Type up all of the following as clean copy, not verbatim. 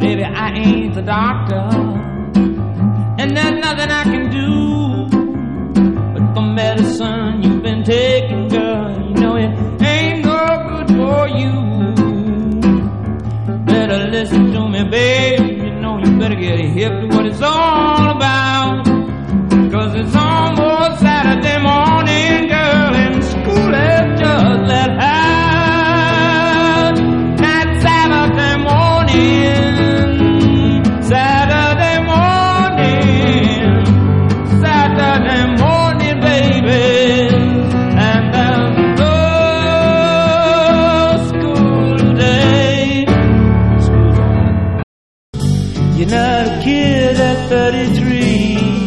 Baby, I ain't the doctor, and there's nothing I can do. But the medicine you've been taking, girl, you know it ain't no good for you. Better listen to me, baby. You know you better get hip to what it's all about. 'Cause it's almost Saturday morning, girl, and school has just let out. That's Saturday morning, Saturday morning, Saturday morning, baby. And there's no school today. You're not a kid at 33.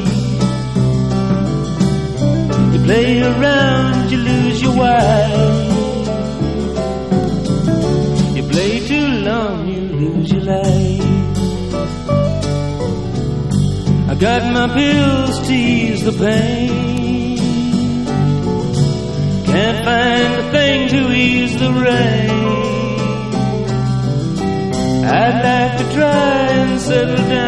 You play around, you lose your wife. You play too long, you lose your life. I got my pills to ease the pain. Can't find a thing to ease the rain. I'd like to try and settle down.